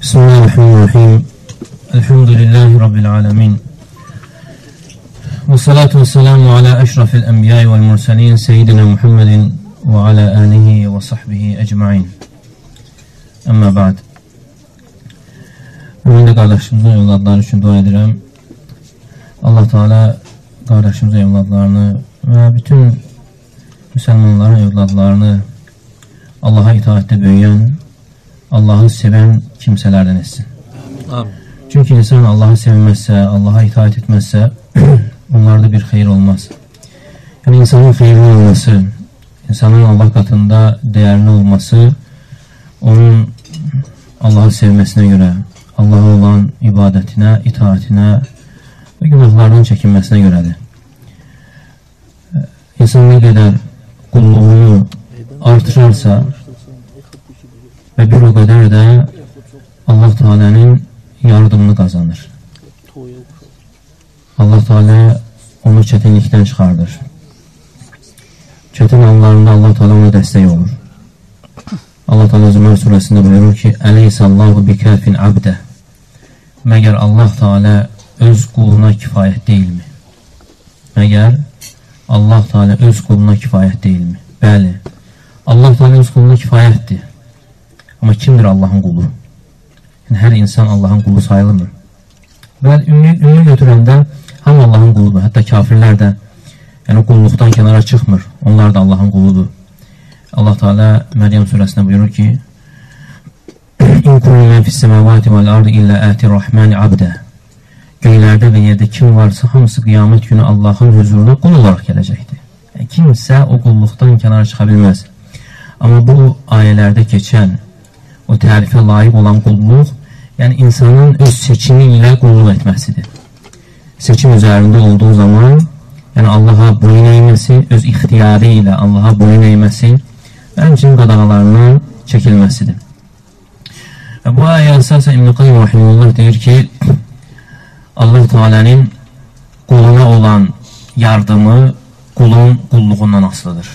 Bismillahirrahmanirrahim. Elhamdülillahi Rabbil alemin. Ve salatu ve selamu ala eşrafil enbiyai vel mursalin seyyidina Muhammedin ve ala alihi ve sahbihi ecmain. Amma ba'd. Bugün de kardeşimizin evladları için dua edirəm. Allah Teala kardeşimizin evladlarını ve bütün Müslümanların evladlarını Allah'a itaatdə böyüyen, Allah'ı seven kimselerden etsin. Amin. Çünkü insan Allah'ı sevmezse, Allah'a itaat etmezse onlarda bir hayır olmaz. Yani insanın hayırlı olması, insanın Allah katında değerli olması, onun Allah'ı sevmesine göre, Allah'a olan ibadetine, itaatine ve günahlardan çekinmesine göredir. İnsan ne kadar kulluğunu artırarsa ve bir o kadar da Allah Teala'nın yardımını kazanır. Allah Teala onu çetinlikten çıkardır. Çetin anlarında Allah Teala ona destek olur. Allah Teala Zümer suresinde buyurur ki: "Eleyhisallahu bikafin abde." Meğer Allah Teala öz kuluna kifayet değil mi? Meğer Allah Teala öz kuluna kifayet değil mi? Bəli. Allah Teala öz kuluna kifayettir. Ama kimdir Allah'ın kulu? Yani her insan Allah'ın kulu sayılır. Ve ümmi götürəndə hamı Allah'ın kuludur. Hatta kafirler de yani kulluktan kenara çıkmır. Onlar da Allah'ın kuludur. Allah Teala Meryem suresinde buyurur ki: "İn kullu men fis semavati vel ardı illa ati rahmani abde." Göylerde ve yerde kim varsa hamısı kıyamet günü Allah'ın huzuruna kul olarak gelecektir. Yani kimse o kulluktan kenara çıkabilmez. Ama bu ayelerde geçen o tarife layık olan kulluk, yani insanın öz seçimiyle kulluk etmesidir. Seçim üzerinde olduğu zaman, yani Allah'a boyun eğmesi, öz ihtiyarıyla Allah'a boyun eğmesi, həmçinin qadağalarından çekilmesidir. Ve bu ayet esasen İbn-i Qayyim rahimehullah deyir ki, Allah Teala'nın kuluna olan yardımı kulun kulluğundan asılıdır.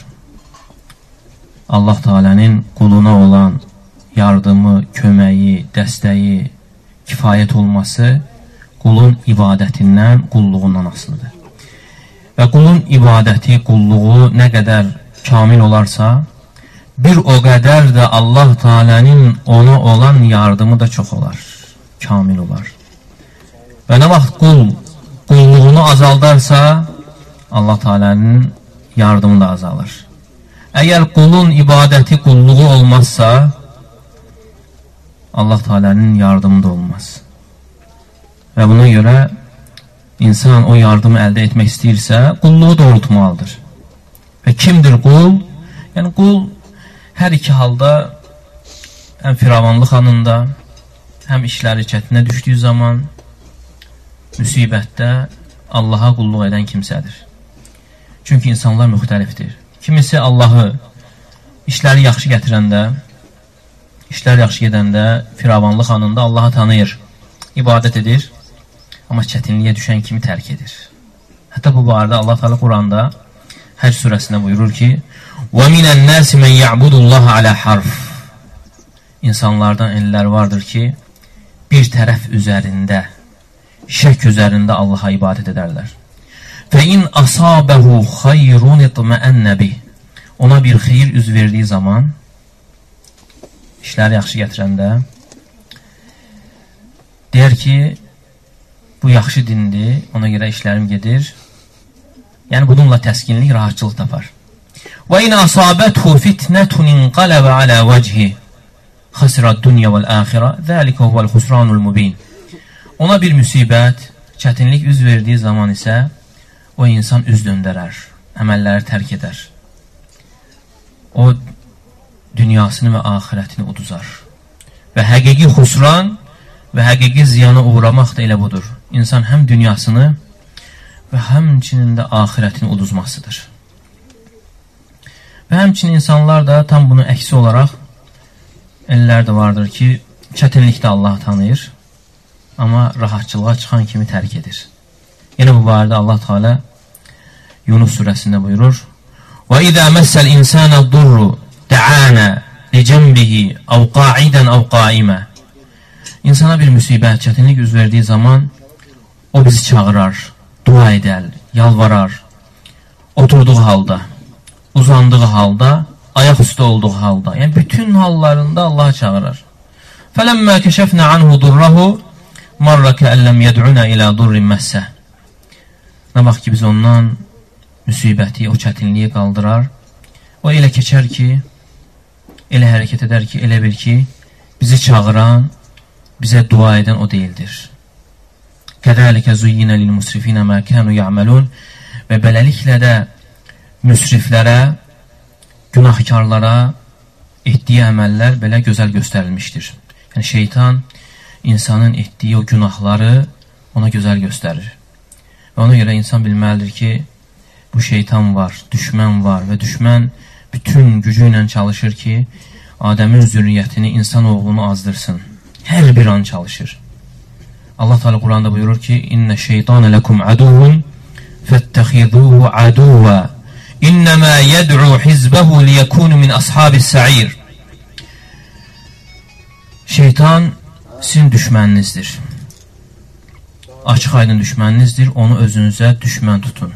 Allah Teala'nın kuluna olan yardımı, köməyi, dəstəyi, kifayət olması kulun ibadetinden, kulluğundan asılıdır. Ve kulun ibadeti, kulluğu ne kadar kamil olarsa, bir o kadar da Allah Teala'nın ona olan yardımı da çok olar, kamil olar. Ve ne vaxt kul kulluğunu azaldarsa, Allah Teala'nın yardımı da azalır. Eğer kulun ibadeti, kulluğu olmazsa, Allah Teala'nın yardımı da olmaz. Ve buna göre insan o yardımı elde etmek istəyirsə, kulluğu doğrultmalıdır. Ve kimdir kul? Yani kul her iki halda, hem firavanlıq anında, hem işleri çətinə düşdüyü zaman, müsibətdə Allah'a kulluk eden kimsədir. Çünkü insanlar müxtəlifdir. Kimisi Allah'ı işleri yaxşı gətirəndə, işler yaxşı gedəndə, firavanlıq anında Allah'ı tanıyır, ibadet edir, ama çətinliyə düşən kimi tərk edir. Hatta bu barədə Allah Teala Kur'an'da Həcc suresinde buyurur ki: وَمِنَ النَّاسِ مَنْ يَعْبُدُ اللّٰهَ عَلَى حَرْفٍ. İnsanlardan eller vardır ki, bir tərəf üzerinde, şək üzerinde Allah'a ibadet ederler. فَاِنْ أَصَابَهُ خَيْرٌ اِطْمَأَنَّ بِهِ. Ona bir xeyir üz verdiği zaman, işləri yaxşı gətirəndə, deyər ki, bu yaxşı dindir, ona görə işlərim gedir. Yəni bununla təskinlik, rahatçılıq tapar. وَاِنْ أَصَابَتْهُ فِتْنَةٌ اِنْقَلَبَ عَلَى وَجْهِ خَسِرَ الدُّنْيَا وَالْآخِرَةِ ذَٰلِكَ هُوَ الْخُسْرَانُ الْمُبِينَ. Ona bir müsibət, çətinlik üz verdiği zaman isə o insan üz döndərər, əməlləri tərk edər. O dünyasını ve ahiretini uduzar. Ve həqiqi xusran ve həqiqi ziyana uğramaq da elə budur. İnsan hem dünyasını ve həmçinin də ahiretini uduzmasıdır. Ve həmçinin insanlar da tam bunu əksi olarak eller de vardır ki, çətinlikdə Allah tanıyır, ama rahatçılığa çıxan kimi tərk edir. Yine bu barədə Allah Teala Yunus suresinde buyurur: وَاِذَا مَسَّ الْاِنْسَانَ الضُّرُّ دَعَانَا لِجَنْبِهِ اَوْ قَاعِدًا اَوْ قَائِمًا. İnsana bir müsibət, çətinlik üz verdiği zaman o bizi çağırar, dua edər, yalvarar. Oturduğu halda, uzandığı halda, ayaq üstü olduğu halda. Yəni bütün hallarında Allah'a çağırar. فَلَمَّا كَشَفْنَا عَنْهُ دُرَّهُ مَرَّ كَأَلَّمْ يَدْعُنَا إِلَى دُرٍ مَسَّهُ. Nə vaxt ki biz ondan müsibəti, o çətinliyi qaldırar, o elə keçər ki, elə hərəkət edər ki, elə bil ki, bizi çağıran, bizə dua edən o deyildir. كَذَلِكَ زُيِّنَ لِلْمُسْرِفِينَ مَا كَانُوا يَعْمَلُونَ. Və beləliklə də müsriflərə, günahkarlara etdiyi əməllər belə gözəl göstərilmişdir. Yəni şeytan insanın etdiyi o günahları ona gözəl göstərir. Və ona görə insan bilməlidir ki, bu şeytan var, düşmən var və düşmən bütün gücü ilə çalışır ki, Adəmin zürriyyətini, insan oğlunu azdırsın. Hər bir an çalışır. Allah Teala Quranda buyurur ki, İnne şeytanə lekum aduvun fettehiduhu aduva İnnemâ yed'u hizbehu liyekûnu min ashabis sa'ir. Şeytan sizin düşməninizdir. Açıq aydın düşməninizdir. Onu özünüzə düşmən tutun.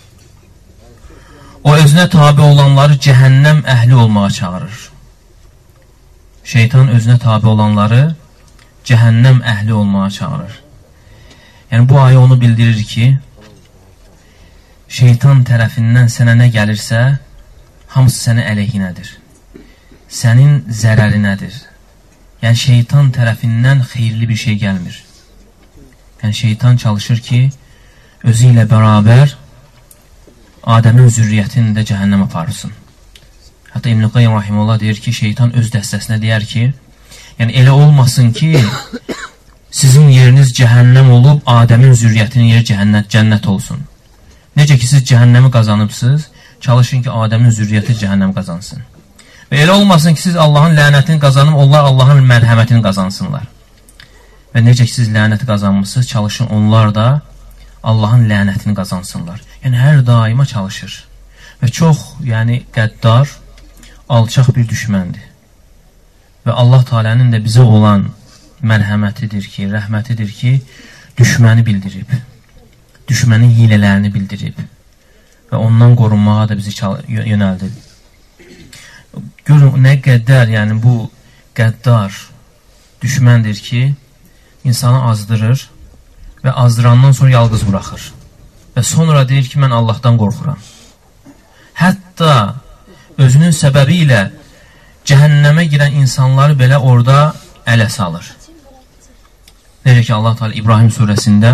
O özünə tabi olanları cəhənnəm əhli olmağa çağırır. Şeytan özünə tabi olanları cəhənnəm əhli olmağa çağırır. Yəni bu ayə onu bildirir ki, şeytan tərəfindən sənə nə gəlirsə, hamısı sənə əleyhinədir. Sənin zərərinədir. Yəni şeytan tərəfindən xeyirli bir şey gəlmir. Yəni şeytan çalışır ki, özü ilə bərabər Adəmin zürriyyətini də cəhənnəm aparırsın. Hətta İbn-i Qayyim Rahimullah deyir ki, şeytan öz dəstəsinə deyər ki, yəni elə olmasın ki, sizin yeriniz cəhənnəm olub, Adəmin zürriyyətinin yeri cənnət olsun. Necə ki, siz cəhənnəmi qazanıbsınız, çalışın ki, Adəmin zürriyyəti cəhənnəm qazansın. Və elə olmasın ki, siz Allahın lənətini qazanıb, onlar Allahın mərhəmətini qazansınlar. Və necə ki, siz lənəti qazanmışsınız, çalışın onlar da Allahın lənətini qazansınlar. Yəni, hər daima çalışır. Və çox, yəni, qəddar, alçaq bir düşməndir. Və Allah Teala'nın da bizə olan mərhəmətidir ki, rəhmətidir ki, düşməni bildirib. Düşmənin hilələrini bildirib. Və ondan qorunmağa da bizi yönəldib. Görün, nə qədər, yəni bu qəddar düşməndir ki, insanı azdırır və azdırandan sonra yalqız buraxır. Və sonra deyir ki, mən Allahdan qorxuram. Hətta özünün səbəbi ilə cəhənnəmə girən insanları belə orada ələ salır. Necə ki, Allah Teala İbrahim surəsində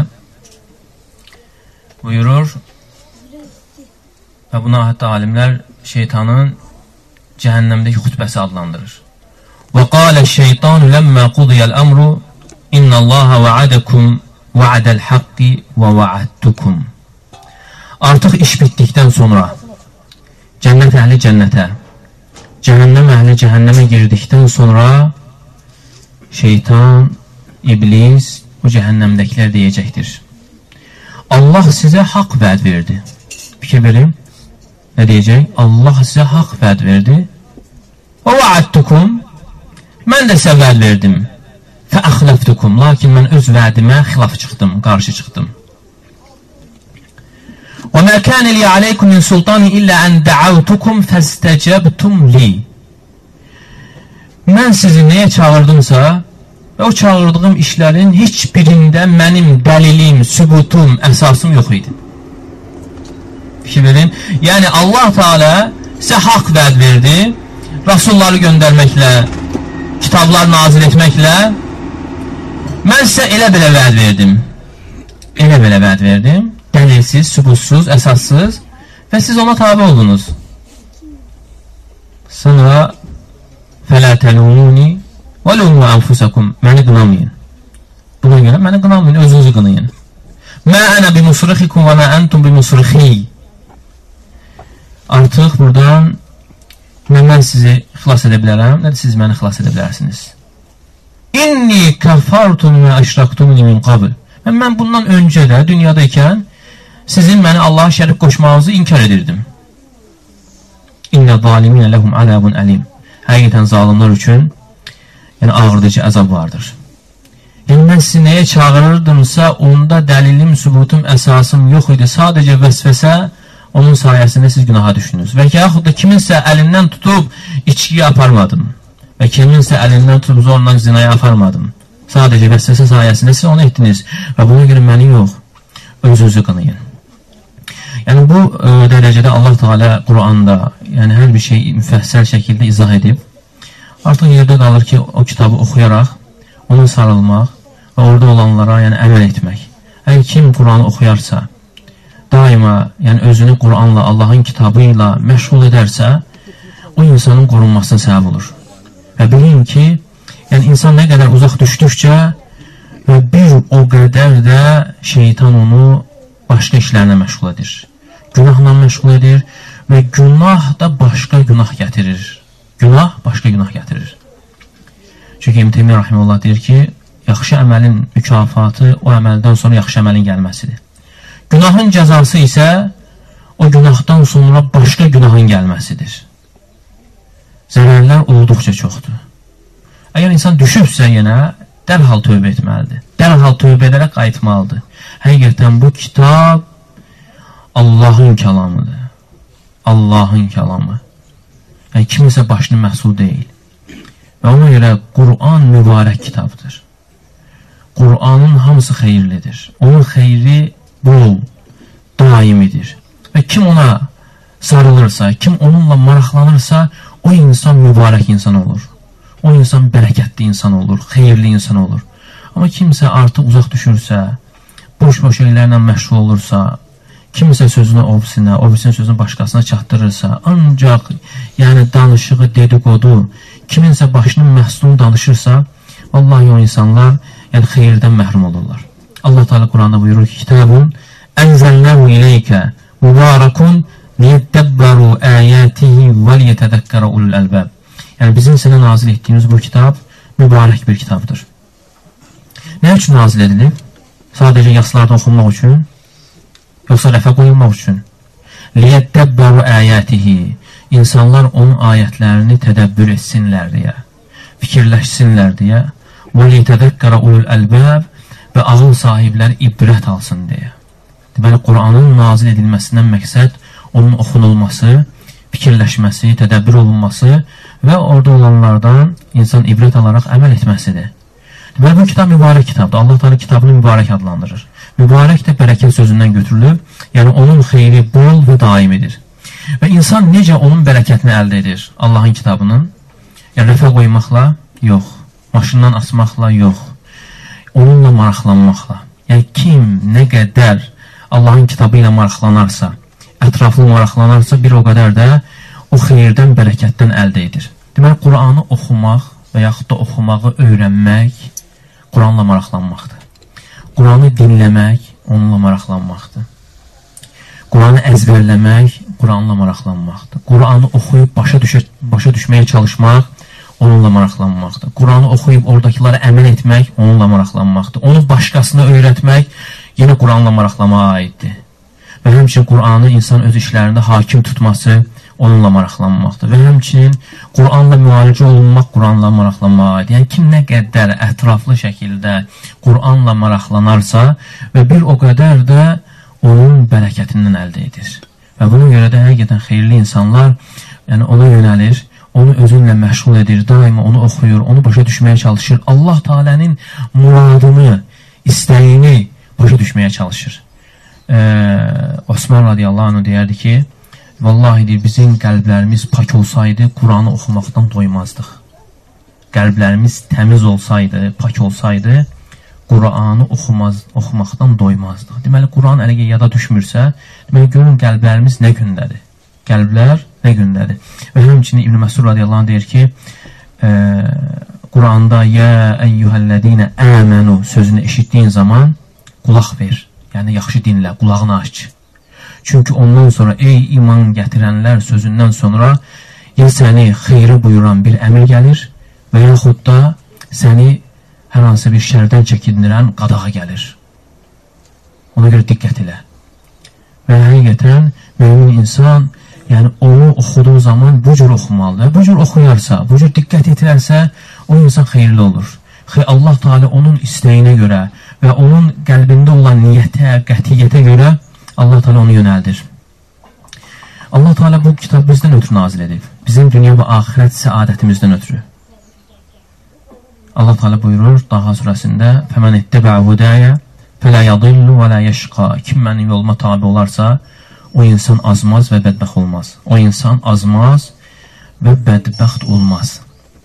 buyurur və buna hətta alimlər şeytanın cəhənnəmdəki xütbəsi adlandırır. Və qalə şeytanu ləmmə qudiyəl əmru İnnəllaha vəadəkum vəadəl haqqi və vəaddukum. Artıq iş bitdikdən sonra cənnət əhli cənnətə, cəhənnəm əhli cəhənnəmə girdikdən sonra şeytan, iblis, o cəhənnəmdəkilər deyəcəkdir. Allah sizə haqq vəd verdi. Fikir verin. Nə deyəcək? Allah sizə haqq vəd verdi. Və vəaddukum. Mən də sizə vəd verdim. Fəəxləfdukum. Lakin mən öz vədimə xilaf çıxdım, qarşı çıxdım. وَمَا كَانَ لِي عَلَيْكُمْ مِنْ سُلْطَانِ إِلَّا أَنْ دَعَوْتُكُمْ فَاسْتَجَبْتُمْ لِي. Mən sizi nəyə çağırdımsa və o çağırdığım işlərin heç birində mənim dəlilim, sübutum, əsasım yox idi. Fikir verin. Yəni Allah Teala sizə haqq vəd verdi, Rasulları göndərməklə, kitablar nazil etməklə. Mən sizə elə belə vəd verdim. Elə belə vəd verdim. Dəlilsiz, sübutsuz, əsassız və siz ona tabi oldunuz. Sonra فَلَا تَلُونُونِ وَلُونُوا أَنْفُسَكُمْ Məni qınamayın. Buna görə məni qınamayın, özünüzü qınayın. مَا أَنَا بِمُصْرِخِكُمْ وَمَا أَنْتُمْ بِمُصْرِخِي. Artıq buradan nə mən sizi xilas edə bilərəm, nə də siz məni xilas edə bilərsiniz. İnni kəfartum və əşraqtumni min qabl. Mən bundan öncə də dünyadaykən sizin məni Allah'a şərik qoşmağınızı inkar edirdim. İnnə zaliminə ləhum azabun əlim. Həqiqətən zalimlər üçün yəni ağırdıcı əzab vardır. Yəni, mən sizi nəyə çağırırdımsa, onda dəlilim, sübutum, əsasım yox idi. Sadəcə vəsvəsə, onun sayəsində siz günaha düşünürsünüz. Və ki, yaxud da kiminsə əlindən tutub içkiyə aparmadım. Və kiminsə əlindən tutub zorla zinaya aparmadım. Sadəcə vəsvəsə sayəsində siz onu etdiniz. Və buna görə məni yox, öz-özü qınayın. Yəni, bu dərəcədə Allah Teala Quranda, yəni hər bir şey müfəssəl şəkildə izah edib. Artıq yerdə qalır ki, o kitabı oxuyaraq, ona sarılmaq və orada olanlara yəni, əməl etmək. Əgər kim Quranı oxuyarsa, daima yəni, özünü Quranla, Allahın kitabı ilə məşğul edərsə, o insanın qorunmasına səbəb olur. Və bilin ki, yəni, insan nə qədər uzaq düşdükcə və bir o qədər də şeytan onu başqa işlərlə məşğul edir. Günahla məşğul edir və günah da başqa günah gətirir. Günah başqa günah gətirir. Çünki İbn Teymiyyə Rahimehullah deyir ki, yaxşı əməlin mükafatı o əməldən sonra yaxşı əməlin gəlməsidir. Günahın cəzası isə o günahdan sonra başqa günahın gəlməsidir. Zərərlər olduqca çoxdur. Əgər insan düşübsə yenə, dərhal tövbə etməlidir. Dərhal tövbə edərək qayıtmalıdır. Həqiqətən bu kitab Allahın kəlamıdır. Allahın kəlamı. Yəni, kimisə başını məhsul deyil. Və ona görə Quran mübarək kitabdır. Quranın hamısı xeyirlidir. Onun xeyri bol, daimidir. Və kim ona sarılırsa, kim onunla maraqlanırsa, o insan mübarək insan olur. O insan bərəkətli insan olur, xeyirli insan olur. Amma kimsə artıq uzaq düşürsə, boş-boş şeylərlə məşğul olursa, kimsə sözünü obisinə sözünü başqasına çatdırırsa, ancaq yəni danışığı, dedikodu, kiminsə başının məhsulunu danışırsa, vallahi o insanlar yəni xeyirdən məhrum olurlar. Allah Teala Quranda buyurur ki, kitabun ənzəlnəhu ileykə mübarakun liyeddəbbəru əyətihi və liyetədəkkərə ulul əlbəb. Yəni bizim sənə nazil etdiyimiz bu kitab mübarək bir kitabdır. Nə üçün nazil edilib? Sadəcə yaslarda oxunmaq üçün, yoxsa rəfə qoyulmaq üçün. Liyeddəbbəru əyətihi. İnsanlar onun ayətlərini tədəbbür etsinlər deyə, fikirləşsinlər deyə, və liyetədəkkərə ulul əlbəb və ağıl sahibləri ibrət alsın deyə. Deməli, Quranın nazil edilməsindən məqsəd onun oxunulması, fikirləşməsi, tədəbbür olunması və orada olanlardan insan ibrət alaraq əməl etməsidir. Deməli, bu kitab mübarək kitabdır. Allah Teala kitabını mübarək adlandırır. Mübarək də bərəkət sözündən götürülüb, yəni onun xeyri bol və daimidir. Və insan necə onun bərəkətini əldə edir? Allahın kitabının, yəni rəfə qoymaqla, yox. Maşından asmaqla, yox. Onunla maraqlanmaqla. Yəni kim nə qədər Allahın kitabı ilə maraqlanarsa, ətraflı maraqlanarsa, bir o qədər də o xeyirdən, bərəkətdən əldə edir. Deməli, Quranı oxumaq və yaxud da oxumağı öyrənmək Quranla maraqlanmaqdır. Quranı dinləmək onunla maraqlanmaqdır. Quranı əzbərləmək Quranla maraqlanmaqdır. Quranı oxuyub başa düşməyə çalışmaq onunla maraqlanmaqdır. Quranı oxuyub oradakılara əməl etmək onunla maraqlanmaqdır. Onu başqasına öyrətmək yenə Quranla maraqlanmağa aiddir. Və həmçinin Quranı insan öz işlərində hakim tutması onunla maraqlanmaqdır. Və həmçinin Quranla müalicə olunmaq Quranla maraqlanmağa aiddir. Yəni kim nə qədər ətraflı şəkildə Quranla maraqlanarsa və bir o qədər də onun bərəkətindən əldə edir. Və buna görə də həqiqətən xeyirli insanlar yəni ona yönəlir, onu özünlə məşğul edir, daima onu oxuyur, onu başa düşməyə çalışır. Allah Teala'nın muradını, istəyini başa düşməyə çalışır. Osman radiyallahu anh deyərdi ki, vallahi deyir, bizim qəlblərimiz pak olsaydı, Quranı oxumaqdan doymazdıq. Qəlblərimiz təmiz olsaydı, pak olsaydı, Quranı oxumaqdan doymazdıq. Deməli, Quran əgər yada düşmürsə, deməli, görün qəlblərimiz nə gündədir? Qəlblər nə gündədir? Və həmçinin İbn Məsud radiyallahu anh deyir ki, Quranda Yə əyyuhəllədinə əmənu sözünü eşitdiyin zaman qulaq ver. Yəni, yaxşı dinlə, qulağını aç. Çünki ondan sonra, ey iman gətirənlər sözündən sonra ya səni xeyri buyuran bir əmr gəlir və yaxud da səni hər hansı bir şərdən çəkindirən qadağa gəlir. Ona görə diqqət elə. Və həqiqətən mümin insan yəni onu oxuduğu zaman bu cür oxumalıdır. Bu cür oxuyarsa, bu cür diqqət etirərsə, o insan xeyirli olur. Allah Teala onun istəyinə görə və onun qəlbində olan niyyətə, qətiyyətə görə Allah Teala onu yönəldir. Allah Teala bu kitabı bizdən ötürü nazil edib. Bizim dünya və axirət səadətimizdən ötürü. Allah Teala buyurur Daha surəsində: "Fəmən ittəbə hudaya fələ yadillu və la yəşqa." Kim mənim yoluma tabe olarsa, o insan azmaz və bədbəxt olmaz. O insan azmaz və bədbəxt olmaz.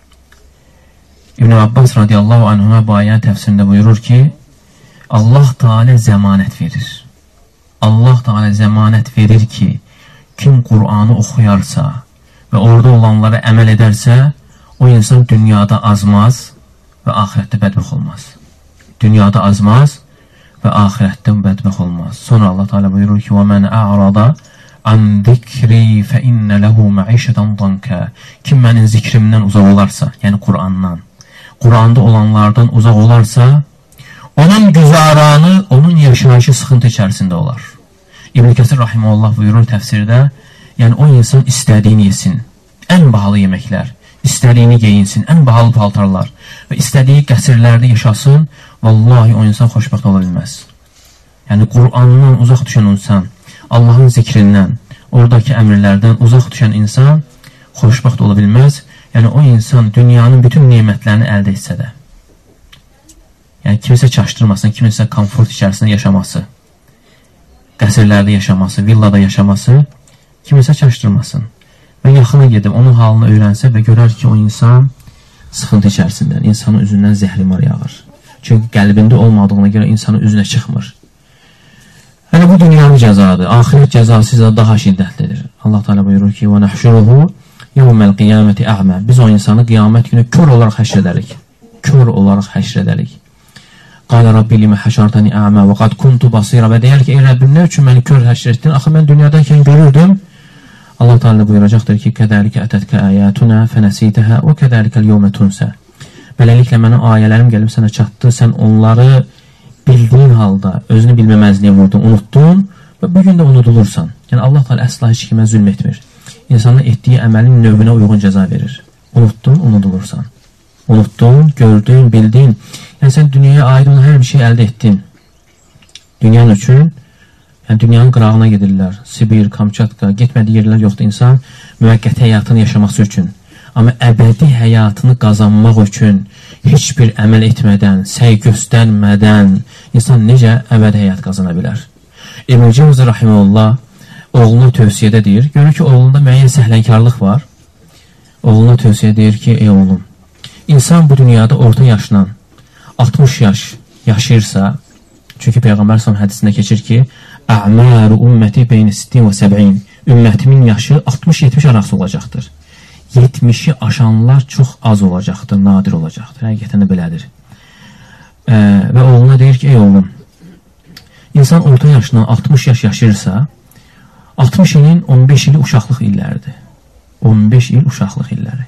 İbn Abbas radiyallahu anhuma bu ayənin təfsirində buyurur ki, Allah Teala zəmanət verir. Allah Teala zəmanət verir ki, kim Qur'anı oxuyarsa və orada olanlara əməl edərsə, o insan dünyada azmaz və axirətdə bədbəxt olmaz. Dünyada azmaz və axirətdə bədbəxt olmaz. Sonra Allah Teala buyurur ki: "Və men a'rada an zikri fe inne lehu ma'işeten danka." Kim mənim zikrimdən uzaq olarsa, yəni Qur'andan, Qur'anda olanlardan uzaq olarsa, onun güzaranı, onun yaşayışı sıxıntı içərisində olar. İbn Kəsir rahimehullah buyurur təfsirdə, yəni o insan istədiyini yesin, ən bahalı yeməklər, istədiyini geyinsin, ən bahalı paltarlar və istədiyi qəsrlərdə yaşasın, vallahi o insan xoşbəxt ola bilməz. Yəni Qur'andan uzaq düşən insan, Allahın zikrindən, oradakı əmrlərdən uzaq düşən insan xoşbəxt ola bilməz. Yəni o insan dünyanın bütün nemətlərini əldə etsə də, yəni kimisə çaşdırmasın, kimisə komfort içərisində yaşaması, qəsrlərdə yaşaması, villada yaşaması kimisə çaşdırmasın və yaxına gedib onun halını öyrənsə və görər ki, o insan sıxıntı içərisindən, insanın üzündən zəhrimar yağır. Çünki qəlbində olmadığına görə insanın üzünə çıxmır. Hələ bu dünyanın cəzadır. Axirət cəzası isə daha şiddətlidir. Allah Teala buyurur ki: "Və nəhşuruhu yevməl qiyaməti a'mə." Biz o insanı qiyamət günü kör olaraq həşr edərik. Kör olaraq həşr edərik. "Qalə Rabbi limə həşərtəni a'mə və qad kuntu basira." Və deyər ki, ey Rəbbim, nə üçün məni kör həşr etdin? Axı mən dünyadayken görürdüm. Allah Teala buyuracaqdır ki: "Kədəlikə ətətkə əyətuna fənəsitəhə və kədəlikəl yevmə tunsə." Beləliklə mənə ayələrim gəlib sənə çatdı, sən onları bildiyin halda özünü bilməməzliyə vurdun, unuttun və bugün də unudulursan. Yəni Allah Teala əsla heç kimə zülm etmir. İnsanın etdiyi əməlin növünə uyğun cəza verir. Unuttun, unudulursan. Unuttun, gördün, bildin. Yəni sən dünyaya aid olan hər bir şey əldə etdin. Dünyanın üçün, yəni dünyanın qırağına gedirlər. Sibir, Kamçatka, getmədiyi yerlər yoxdur. İnsan müvəqqəti həyatını yaşaması üçün. Amma əbədi həyatını qazanmaq üçün heç bir əməl etmədən, səy göstərmədən insan necə əbədi həyat qazana bilər? İbn Cəvzi rahimehullah oğluna tövsiyədə deyir. Görür ki, oğlunda müəyyən səhlənkarlıq var. Oğluna tövsiyə deyir ki, ey oğlum, insan bu dünyada orta yaşla 60 yaş yaşayırsa, çünki Peyğəmbər sallallahu hədisində keçir ki, "A'maru ümmeti beyni 60 və 70." Ümmətimin yaşı 60-70 arası olacaqdır. 70'i aşanlar çox az olacaqdır, nadir olacaqdır. Həqiqətən də belədir. Və oğluna deyir ki, ey oğlum, insan orta yaşına 60 yaş yaşayırsa, 60 ilin 15 ili uşaqlıq illəridir. 15 il uşaqlıq illəri.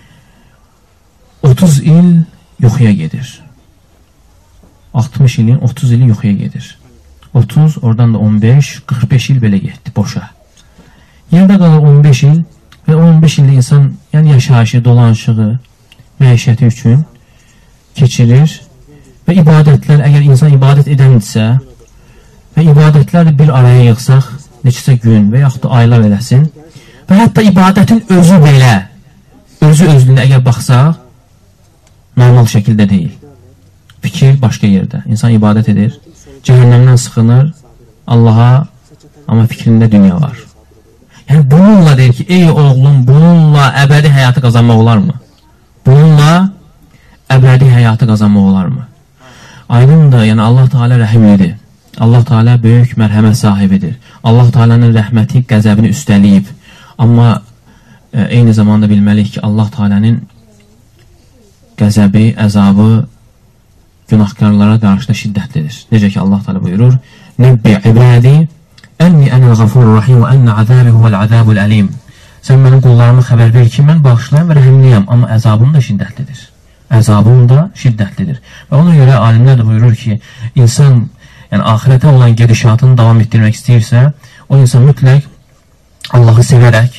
30 il yuxuya gedir. 60 ilin 30 ili yuxuya gedir. 30, oradan da 15, 45 il belə getdi, boşa. Yerdə qalır 15 il və 15 ildə insan yəni yaşayışı, dolanışığı, məişəti üçün keçirir və ibadətlər, əgər insan ibadət edəmirsə və ibadətləri bir araya yığsaq, neçəsə gün və yaxud da aylar eləsin və hətta ibadətin özü belə, özü özlüyünə əgər baxsaq, normal şəkildə deyil. Fikir başqa yerdə. İnsan ibadət edir, cəhənnəmdən sıxınır Allaha, amma fikrində dünya var. Yəni bununla deyir ki, ey oğlum, bununla əbədi həyatı qazanmaq olarmı? Bununla əbədi həyatı qazanmaq olarmı? Aydındır, yəni Allah Teala rəhimlidir. Allah Teala böyük mərhəmət sahibidir. Allah Teala'nın rəhməti qəzəbini üstəliyib. Amma eyni zamanda bilməliyik ki, Allah Teala'nın qəzəbi, əzabı günahkarlara qarşıda şiddətlidir. Necə ki Allah Teala buyurur, "Nəbbi ibadi ənni ənəl gafurur rahim və ənə azəbi huvəl azəbul əlim." Sən mənim qullarıma xəbər ver ki, mən bağışlayan və rəhimliyəm, amma əzabım da şiddətlidir. Əzabım da şiddətlidir. Və ona görə alimlər də buyurur ki, insan yəni axirətə olan gedişatını davam etdirmək istəyirsə, o insan mütləq Allahı sevərək,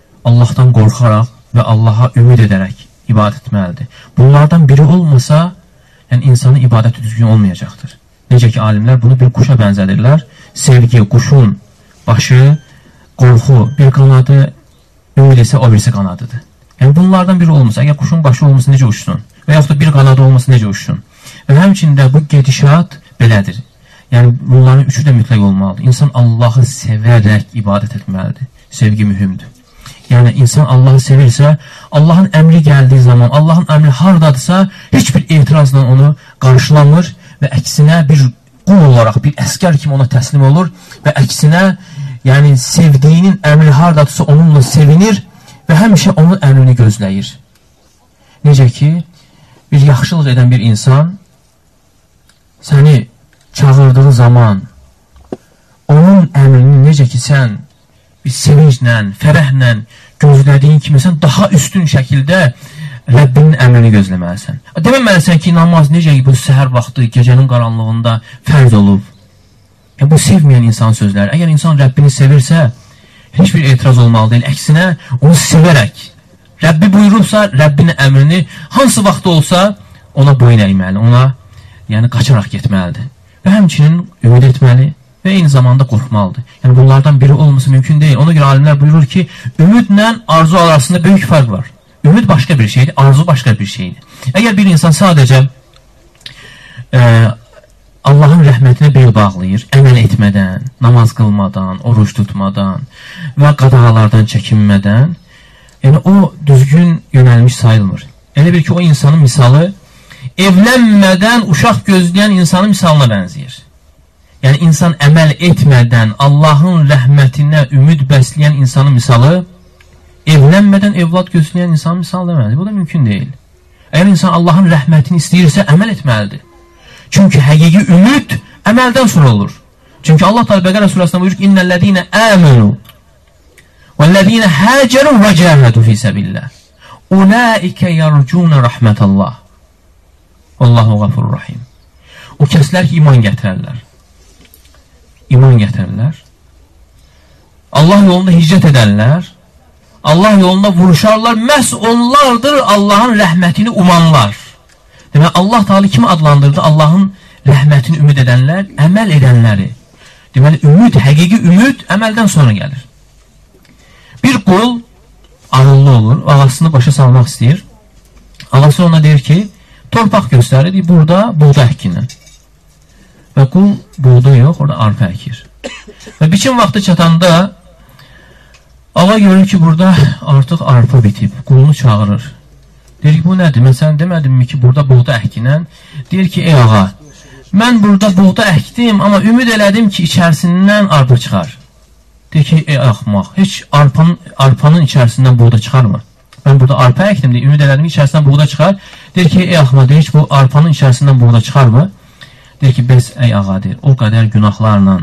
Allahdan qorxaraq və Allaha ümid edərək ibadət etməlidir. Bunlardan biri olmasa, insanın ibadəti düzgün olmayacaqdır. Necə ki, alimlər bunu bir quşa bənzədirlər. Sevgi, quşun başı, qorxu, bir qanadı, ümid isə o birisi qanadıdır. Yəni, bunlardan biri olmasa, əgər quşun başı olmasa necə uçsun? Və yaxud da bir qanadı olmasa necə uçsun? Və həmçində bu gedişat belədir. Yəni, bunların üçü də mütləq olmalıdır. İnsan Allahı sevərək ibadət etməlidir. Sevgi mühümdür. Yəni, insan Allahı sevirsə, Allahın əmri gəldiyi zaman, Allahın əmri haradadırsa, heç bir etirazla onu qarşılamır və əksinə bir qul olaraq, bir əskər kimi ona təslim olur və əksinə, yəni sevdiyinin əmri haradadırsa onunla sevinir və həmişə onun əmrini gözləyir. Necə ki, bir yaxşılıq edən bir insan səni çağırdığı zaman onun əmrini necə ki, sən bir sevinclə, fərəhlə gözlədiyin kimi sən daha üstün şəkildə Rəbbinin əmrini gözləməlisən. Deməməlisən ki, namaz necə ki, bu səhər vaxtı, gecənin qaranlığında fərz olub. Yəni, bu sevməyən insan sözləri. Əgər insan Rəbbini sevirsə, heç bir etiraz olmalı deyil. Əksinə, onu sevərək, Rəbbi buyurubsa, Rəbbinin əmrini hansı vaxt olsa, ona boyun əyməli, ona yəni, qaçaraq getməlidir. Və həmçinin ümid etməli və eyni zamanda qorxmalıdır. Yəni, bunlardan biri olması mümkün deyil. Ona görə alimlər buyurur ki, ümidlə arzu arasında böyük fərq var. Ümid başqa bir şeydir, arzu başqa bir şeydir. Əgər bir insan sadəcə Allahın rəhmətinə bel bağlayır, əməl etmədən, namaz qılmadan, oruç tutmadan və qadağalardan çəkinmədən, yəni o düzgün yönəlmiş sayılmır. Elə bir ki, o insanın misalı evlənmədən uşaq gözləyən insanın misalına bənzəyir. Yəni, insan əməl etmədən Allahın rəhmətinə ümid bəsləyən insanın misalı evlənmədən evlad gözləyən insanın misalı deməlidir. Bu da mümkün deyil. Əgər insan Allahın rəhmətini istəyirsə, əməl etməlidir. Çünki həqiqi ümid əməldən sonra olur. Çünki Allah Teala Bəqərə surəsində buyurur ki, İnnəl-ləzīnə əmənu vəl-ləzīnə həcəru və cəhədu fi səbilləh Ulaikə yarcunə rəhmətəllah Allahu qafurur rahim. O kəslər ki, iman gətirərlər. İman gətirərlər. Allah yolunda hicrət edərlər. Allah yolunda vuruşarlar. Məhz onlardır Allahın rəhmətini umanlar. Demək, Allah Teala kimi adlandırdı? Allahın rəhmətini ümid edənlər, əməl edənləri. Deməli, ümid, həqiqi ümid əməldən sonra gəlir. Bir qul ağıllı olur, ağasını başa salmaq istəyir. Ağası ona deyir ki, torpaq göstərir, burada buğda əkinə. Və qul buğda yox, orada arpa əkir. Və biçim vaxtı çatanda ağa görür ki, burada artıq arpa bitib, qulunu çağırır. Deyir ki, bu nədir? Mən sən demədimmi ki, burada buğda əkinən? Deyir ki, ey ağa, mən burada buğda əkdim, amma ümid elədim ki, içərisindən arpa çıxar. Deyir ki, ey axmaq, heç arpanın içərisindən buğda çıxarmı? Mən burada arpa əkdim, ümid elədim ki, içərisindən buğda çıxar. Deyir ki, ey axmaq, deyir ki, bu arpanın içərisindən buğda çıxarmı? Deyir ki, bəs ey ağa, deyir, o qədər günahlarla,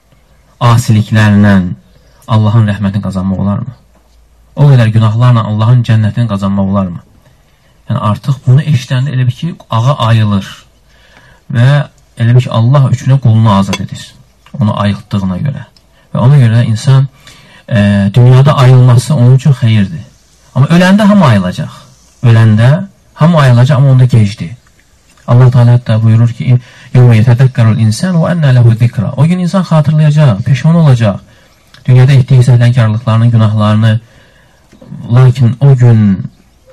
asiliklərlə Allahın rəhmətini qazanmaq olarmı? O qədər günahlarla Allahın cənnətini qazanmaq olarmı? Yəni, artıq bunu eşidəndə elə bir ki, ağa ayılır və elə bir ki, Allah üçünə qulunu azad edir, onu ayıqdığına görə. Və ona görə insan dünyada ayılması onun üçün xeyirdir. Amma öləndə hamı ayılacaq. Öləndə hamı ayılacaq, amma onda gecdir. Allah Teala hətta buyurur ki, yevmə yetədəkkərul insan və ennə ləhu zikra. O gün insan xatırlayacaq, peşman olacaq. Dünyada etdiyi səhlənkarlıqlarının, günahlarını, lakin o gün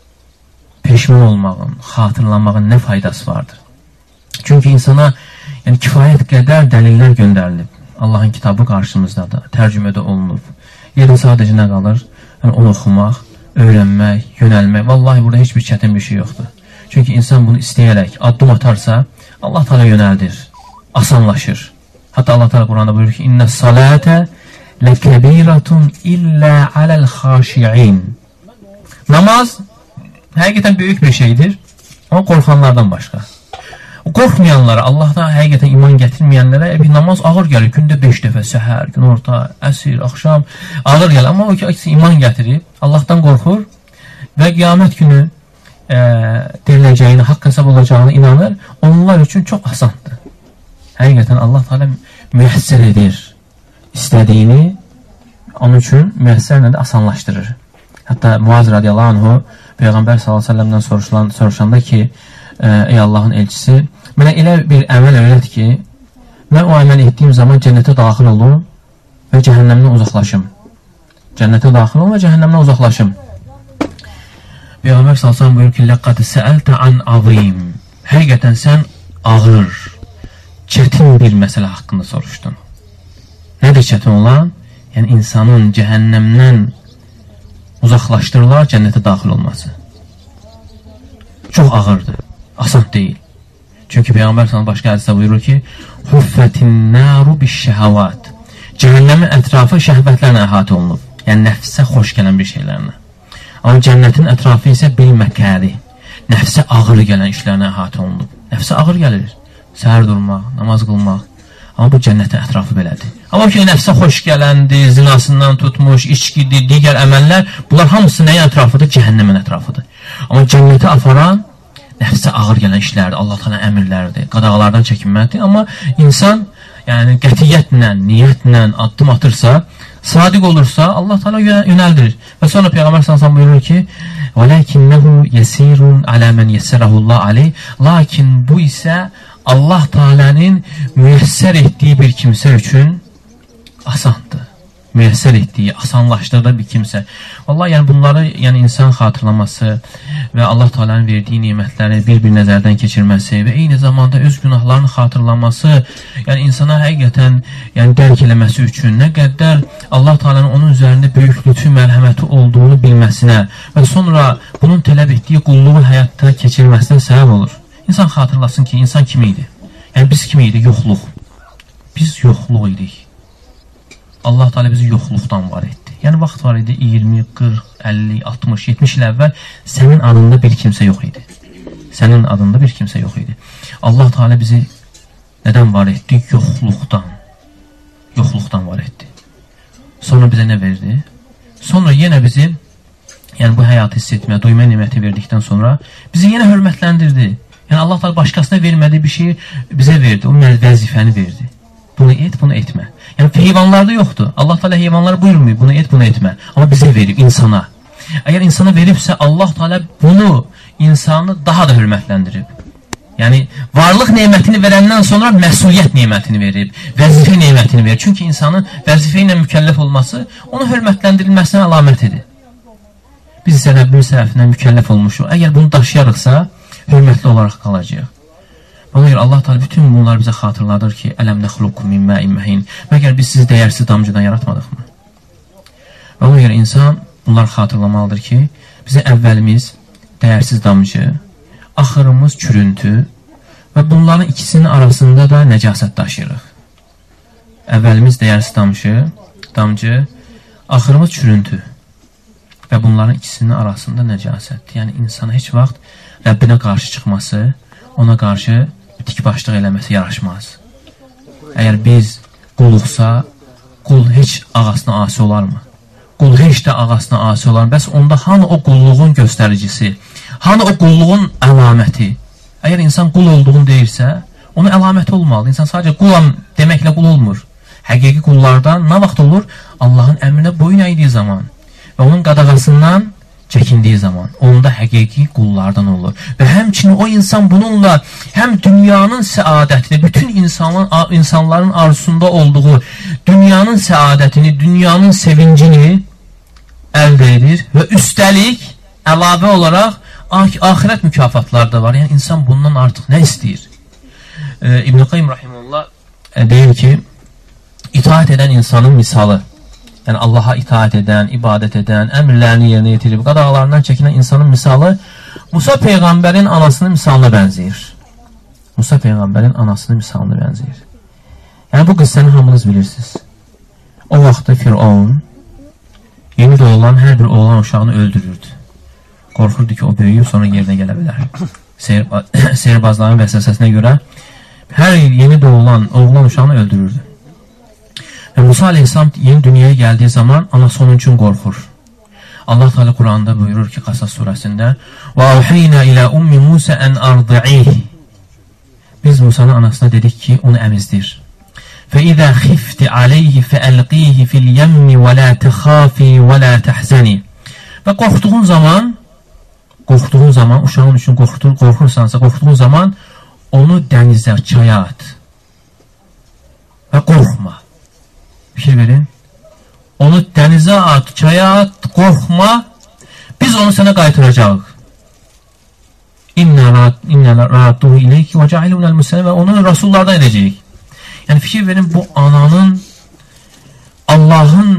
peşman olmağın, xatırlanmağın nə faydası vardır? Çünki insana yəni, kifayət qədər dəlillər göndərilib. Allahın kitabı qarşımızdadır, tərcümədə olunub. Yerdə sadəcə nə qalır? Yəni, onu oxumaq, öyrənmək, yönəlmək. Vallahi burada heç bir çətin bir şey yoxdur. Çünki insan bunu istəyərək addım atarsa, Allah Teala yönəldir, asanlaşır. Hatta Allah Teala Quranda buyurur ki, İnnə salətə ləkəbiratun illə aləl xaşi'in. Namaz həqiqətən böyük bir şeydir, amma qorxanlardan başqa. Qorxmayanlara, Allahdan həqiqətən iman gətirməyənlərə bir namaz ağır gəlir. Gündə 5 dəfə, səhər, gün orta, əsir, axşam ağır gəlir. Amma o ki, iman gətirib, Allahdan qorxur və qiyamət günü diriləcəyini, haqq hesab olacağını inanır. Onlar üçün çox asandır. Həqiqətən Allah Teala müyəssər edir istədiyini, onun üçün müyəssərlə də asanlaşdırır. Hətta Muaz radiyallahu anhu Peyğəmbər sallallahu aleyhi ve sellemdən soruşanda ki, ey Allahın elçisi, mənə elə bir əməl öyrət ki, mən o əməl etdiyim zaman cənnətə daxil olum və cəhənnəmdən uzaqlaşım. Cənnətə daxil olum və cəhənnəmdən uzaqlaşım. Peyğəmbər sallallahu buyurur ki, "Laqad sa'alta an azim." Həqiqətən sən ağır, çətin bir məsələ haqqında soruşdun. Nədir çətin olan? Yəni insanın cəhənnəmdən uzaqlaşdırılar, cənnətə daxil olması. Çox ağırdır, asan deyil. Çünki Peyğəmbər sallallahu başqa hədisdə buyurur ki, "Huffetin naru biş-şəhəvat." Cəhənnəmin ətrafı şəhvətlərlə əhatə olunub. Yəni nəfsə xoş gələn bir şeylərlə. Amma cənnətin ətrafı isə bil məkari, nəfsə ağır gələn işlərlə əhatə olunub. Nəfsə ağır gəlir, səhər durmaq, namaz qılmaq. Amma bu cənnətin ətrafı belədir. Amma ki, nəfsə xoş gələndir, zinasından tutmuş, içkidir, digər əməllər, bunlar hamısı nəyin ətrafıdır? Cəhənnəmin ətrafıdır. Amma cənnətə aparan nəfsə ağır gələn işlərdir, Allah təala əmrlərdir, qadağalardan çəkinməkdir. Amma insan yəni qətiyyətlə, niyyətlə addım atırsa, sadiq olursa, Allah təala yönəldir. Və sonra Peyğəmbər sallallahu buyurur ki, "Velakinnehu yesirun ala men yessarahullah aleyh." Lakin bu isə Allah Taala'nın müyəssər etdiyi bir kimsə üçün asandır. Müyəssər etdiyi, asanlaşdırdığı bir kimsə. Vallahi yəni bunları yəni insan xatırlaması və Allah Taala'nın verdiyi nemətləri bir-bir nəzərdən keçirməsi və eyni zamanda öz günahlarını xatırlaması, yəni insana həqiqətən yəni dərk eləməsi üçün nə qədər Allah Taala'nın onun üzərində böyük lütfü, mərhəməti olduğunu bilməsinə və sonra bunun tələb etdiyi qulluğu həyatda keçirməsinə səbəb olur. İnsan xatırlasın ki, insan kim idi? Yəni biz kim idik? Yoxluq. Biz yoxluq idik. Allah Teala bizi yoxluqdan var etdi. Yəni vaxt var idi 20, 40, 50, 60, 70 il əvvəl sənin adında bir kimsə yox idi. Sənin adında bir kimsə yox idi. Allah Teala bizi nədən var etdi? Yoxluqdan. Yoxluqdan var etdi. Sonra bizə nə verdi? Sonra yenə bizi yəni bu həyatı hiss etməyə, duyma neməti verdikdən sonra bizi yenə hörmətləndirdi. Yəni Allah Teala başqasına vermədiyi bir şeyi bizə verdi. O vəzifəni verdi. Bunu et, bunu etmə. Yəni heyvanlarda yoxdur. Allah Teala heyvanlara buyurmuyor, bunu et, bunu etmə. Amma bizə verib, insana. Əgər insana veribsə, Allah Teala bunu insanı daha da hörmətləndirib. Yəni varlıq nemətini verəndən sonra məsuliyyət nemətini verib, vəzifə nemətini verir. Çünki insanın vəzifə ilə mükəlləf olması onun hörmətləndirilməsinə əlamətidir. Biz isə Rəbbimiz tərəfindən mükəlləf olmuşuq. Əgər bunu daşıyarıqsa, hörmətli olaraq qalacaq. Ona görə Allah Teala bütün bunları bizə xatırladır ki, "Ələm nəxluqkum min ma'in mahin." Məgər biz sizi dəyərsiz damcıdan yaratmadıq mı? Və ona görə insan bunları xatırlamalıdır ki, bizə əvvəlimiz dəyərsiz damcı, axırımız çürüntü və bunların ikisinin arasında da nəcasət daşıyırıq. Əvvəlimiz dəyərsiz damcı, axırımız çürüntü və bunların ikisinin arasında nəcasətdir. Yəni insana heç vaxt Rəbbinə qarşı çıxması, ona qarşı dikbaşlıq eləməsi yaraşmaz. Əgər biz qulluqsa, qul heç ağasına asi olarmı? Qul heç də ağasına asi olar. Bəs onda hanı o qulluğun göstəricisi? Hanı o qulluğun əlaməti? Əgər insan qul olduğunu deyirsə, onun əlaməti olmalı. İnsan sadəcə qulam deməklə qul olmur. Həqiqi qullardan nə vaxt olur? Allahın əmrinə boyun əydiyi zaman və onun qadağasından çəkindiyi zaman, onda həqiqi qullardan olur. Və həmçinin o insan bununla həm dünyanın səadətini, bütün insanların arzusunda olduğu dünyanın səadətini, dünyanın sevincini əldə edir və üstəlik əlavə olaraq axirət mükafatları da var. Yəni insan bundan artıq nə istəyir? İbn-i Qayyim Rahimullah deyir ki, itaat edən insanın misalı, yəni Allaha itaat edən, ibadət edən, əmrlərini yerinə yetirib, qadağalarından çəkinən insanın misalı Musa Peyğəmbərin anasının misalına bənzəyir. Musa Peyğəmbərin anasının misalına bənzəyir. Yəni bu qıssəni hamınız bilirsiniz. O vaxtda Firavun yeni doğulan hər bir oğlan uşağını öldürürdü. Qorxurdu ki, o böyüyüb sonra yerinə gələ bilər. Seyirbazların vəsvəsəsinə görə hər yeni doğulan oğlan uşağını öldürürdü. Və Musa Aleyhisselam yeni dünyaya gəldiyi zaman anası onun üçün qorxur. Allah Teala Quranda buyurur ki, Qasas surəsində: "Və auhayna ilə ummi Musa an ardi'ihi." Biz Musa'nın anasına dedik ki, onu əmizdir. "Fəizə xifti aleyhi fəəlqihi fil yemmi və la təxafi və la təhzəni." Və qorxduğun zaman qorxduğun zaman, uşağın üçün qorxursansa, qorxduğun zaman onu dənizə, çaya at. Və qorxma. Fikir verin. Onu dənizə at, çaya at, qorxma. Biz onu sənə qaytaracağıq. İnnə radduhu ileyki və ca'ilunəl müsələm və onu rasullardan edəcəyik. Yəni fikir verin, bu ananın Allahın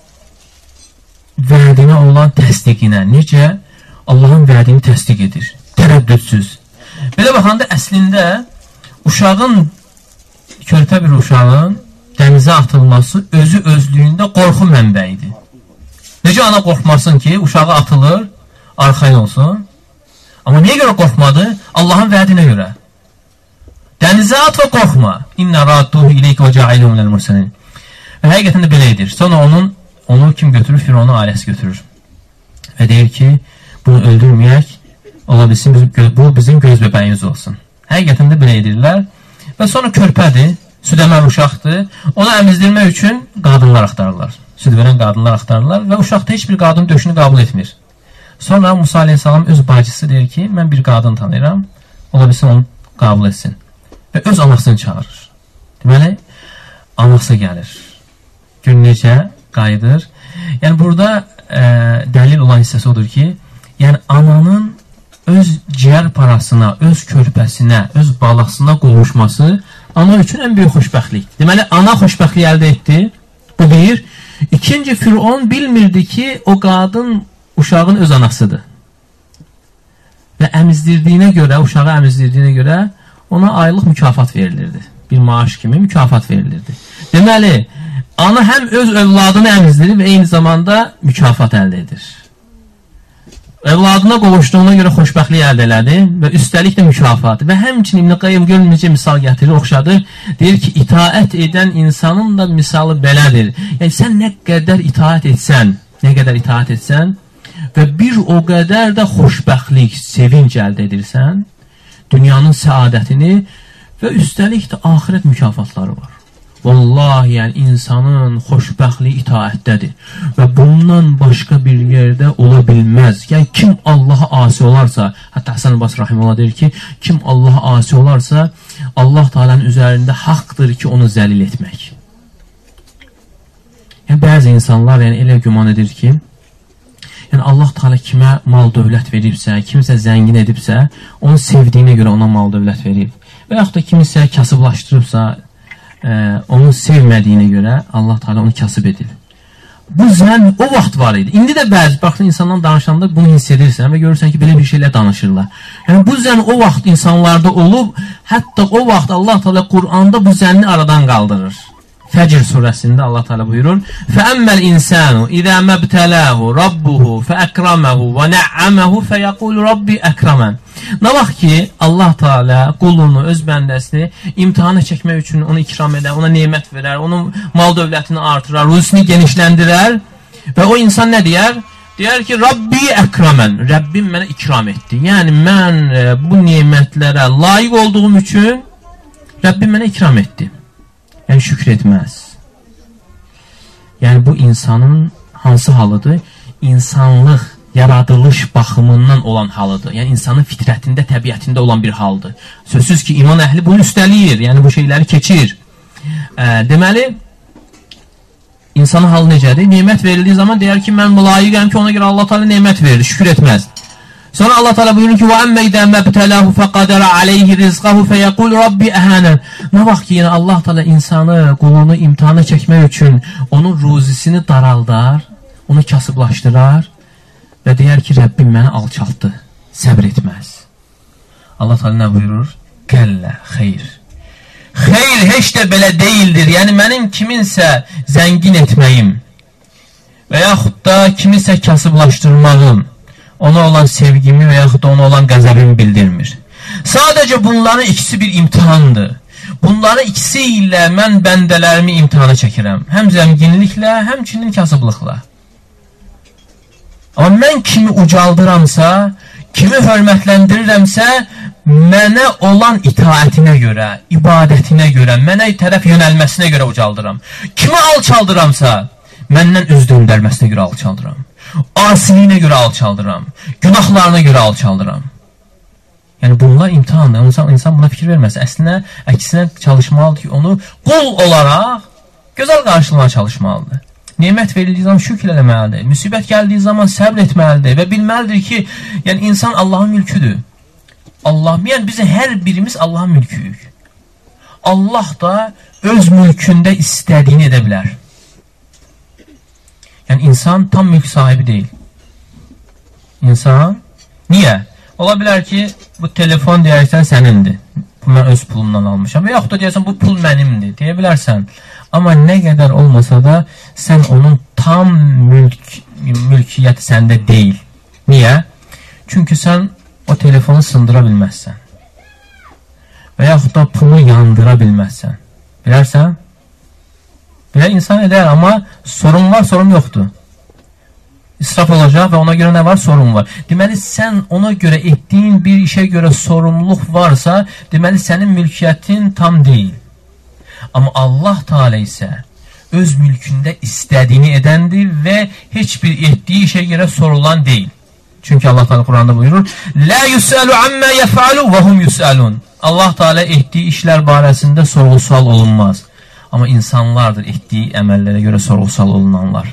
vədinə olan təsdiqinə, necə Allahın vədini təsdiq edir, tərəddüdsüz. Belə baxanda əslində uşağın, körpə bir uşağın dənizə atılması özü özlüyündə qorxu mənbəyidir. Necə ana qorxmasın ki, uşağı atılır, arxayın olsun. Amma niyə görə qorxmadı? Allahın vədinə görə. Dənizə at və qorxma. İnnə radduhu ileyki və ca'ilhu minəl mürsəlin. Və həqiqətən də belə edir. Sonra onu kim götürür? Fironun ailəsi götürür. Və deyir ki, bunu öldürməyək, ola bilsin, bu bizim göz bəbəyimiz olsun. Həqiqətən də belə edirlər. Və sonra körpədir, süd əmən uşaqdır. Onu əmizdirmək üçün qadınlar axtarırlar. Süd verən qadınlar axtarırlar və uşaqda heç bir qadın döşünü qəbul etmir. Sonra Musa aleyhissalam öz bacısı deyir ki, mən bir qadın tanıyıram, ola bilsin onu qəbul etsin. Və öz anasını çağırır. Deməli, anası gəlir. Gün necə qayıdır. Yəni, burada dəlil olan hissəsi odur ki, yəni, ananın öz ciyər parasına, öz körpəsinə, öz balasına qovuşması ana üçün ən böyük xoşbəxtlik. Deməli, ana xoşbəxtlik əldə etdi. Bu bir. İkinci, Firon bilmirdi ki, o qadın uşağın öz anasıdır. Və əmizdirdiyinə görə, uşağı əmizdirdiyinə görə ona aylıq mükafat verilirdi. Bir maaş kimi mükafat verilirdi. Deməli, ana həm öz övladını əmizdirir və eyni zamanda mükafat əldə edir. Övladına qovuşduğuna görə xoşbəxtlik əldə elədi və üstəlik də mükafatı. Və həmçinin İbn Qayyim görün necə misal gətirir, oxşadır. Deyir ki, itaət edən insanın da misalı belədir. Yəni, sən nə qədər itaət etsən, və bir o qədər də xoşbəxtlik, sevinc əldə edirsən, dünyanın səadətini və üstəlik də axirət mükafatları var. Vallahi, yəni insanın xoşbəxtliyi itaətdədir və bundan başqa bir yerdə ola bilməz. Yəni, kim Allaha asi olarsa, hətta Həsən Basri Rahimullah deyir ki, kim Allaha asi olarsa, Allah Teala'nın üzərində haqdır ki, onu zəlil etmək. Yəni, bəzi insanlar elə güman edir ki, yəni Allah Teala kimə mal dövlət veribsə, kimsə zəngin edibsə, onu sevdiyinə görə ona mal dövlət verib. Və yaxud da kimisə kasıblaşdırıbsa, onu sevmədiyinə görə Allah Teala onu kasıb edir. Bu zənn o vaxt var idi. İndi də bəzi, baxın, insandan danışanda bunu hiss edirsən və görürsən ki, belə bir şeylə danışırlar. Yəni, bu zənn o vaxt insanlarda olub, hətta o vaxt Allah Teala Qur'anda bu zənni aradan qaldırır. Fəcr surəsində Allah Teala buyurur: "Fəəmməl insanu izə məbtələhu rabbuhu fəəkraməhu və nə'aməhu fəyəqulu rabbi əkraman." Nə vaxt ki, Allah Teala qulunu, öz bəndəsini imtihana çəkmək üçün onu ikram edər, ona nemət verər, onun mal dövlətini artırar, rüzqini genişləndirər və o insan nə deyər? Deyər ki, Rabbi əkraman, Rəbbim mənə ikram etdi. Yəni, mən bu nemətlərə layiq olduğum üçün Rəbbim mənə ikram etdi. Yəni, şükür etməz. Yəni, bu insanın hansı halıdır? İnsanlıq, yaradılış baxımından olan halıdır. Yəni, insanın fitrətində, təbiətində olan bir haldır. Sözsüz ki, iman əhli bunu üstəliyir. Yəni, bu şeyləri keçir. Deməli, insanın halı necədir? Nemət verildiyi zaman deyər ki, mən layiqəm ki, ona görə Allah Teala nemət verir, şükür etməz. Sonra Allah Teala buyurur ki: "Və əmmə idə məbtələhu fəqədərə aleyhi rizqəhu fəyəqul Rabbi əhənən." Nə vaxt ki, yəni Allah Teala insanı, qulunu imtihana çəkmək üçün onun ruzisini daraldar, onu kasıblaşdırar və deyər ki, Rəbbim məni alçaltdı, səbr etməz. Allah Teala nə buyurur? Qəllə, xeyr. Xeyr, heç də belə deyildir. Yəni, mənim kiminsə zəngin etməyim və yaxud da kiminsə kasıblaşdırmağım ona olan sevgimi və yaxud da ona olan qəzəbimi bildirmir. Sadəcə bunların ikisi bir imtihandır. Bunların ikisi ilə mən bəndələrimi imtihana çəkirəm. Həm zəmginliklə, həmçinin kasıblıqla. Amma mən kimi ucaldıramsa, kimi hörmətləndirirəmsə, mənə olan itaətinə görə, ibadətinə görə, mənə tərəf yönəlməsinə görə ucaldıram. Kimi alçaldıramsa, məndən üz döndərməsinə görə alçaldıram. asiliyinə görə alçaldıram, günahlarına görə alçaldıram. Yəni bunlar imtihandır. İnsan buna fikir verməz. Əslində, əksinə çalışmalıdır ki, onu qul olaraq gözəl qarşılamağa çalışmalıdır. Nemət verildiyi zaman şükür eləməlidir. Müsibət gəldiyi zaman səbr etməlidir və bilməlidir ki, yəni insan Allahın mülküdür. Yəni bizim hər birimiz Allahın mülküyük. Allah da öz mülkündə istədiyini edə bilər. Yəni insan tam mülk sahibi deyil. İnsan, niyə? Ola bilər ki, bu telefon deyərsən sənindir. Mən öz pulumdan almışam. Və yaxud da deyərsən, bu pul mənimdir. Deyə bilərsən. Amma nə qədər olmasa da, sən onun tam mülkiyyəti səndə deyil. Niyə? Çünki sən o telefonu sındıra bilməzsən. Və yaxud da pulu yandıra bilməzsən. Bilərsən? Belə insan edər, amma sorun var, sorun yoxdur. İsraf olacaq və ona görə nə var? Sorun var. Deməli, sən ona görə etdiyin bir işə görə sorumluluq varsa, deməli, sənin mülkiyyətin tam deyil. Amma Allah Teala isə öz mülkündə istədiyini edəndir və heç bir etdiyi işə görə sorulan deyil. Çünki Allah Teala Quranda buyurur, "La yusalu amma yef'alu ve hum yusalun." Allah Teala etdiyi işlər barəsində sorğu-sual olunmaz. Amma insanlardır etdiyi əməllərə görə sorğu-sual olunanlar.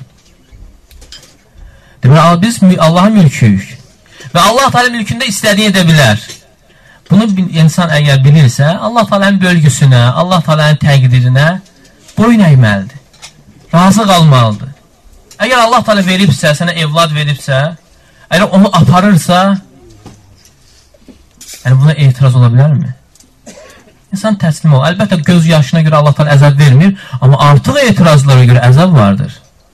Deməli, biz Allahın mülküyük. Və Allah Teala mülkündə istədiyini edə bilər. Bunu insan əgər bilirsə, Allah Teala'nın bölgüsünə, Allah Teala'nın təqdirinə boyun əyməlidir. Razı qalmalıdır. Əgər Allah Teala veribsə, sənə evlad veribsə, əgər onu aparırsa, yəni buna etiraz ola bilərmi? İnsan təslim ol. Əlbəttə göz yaşına görə Allah Teala əzab vermir, amma artıq etirazlara görə əzab vardır.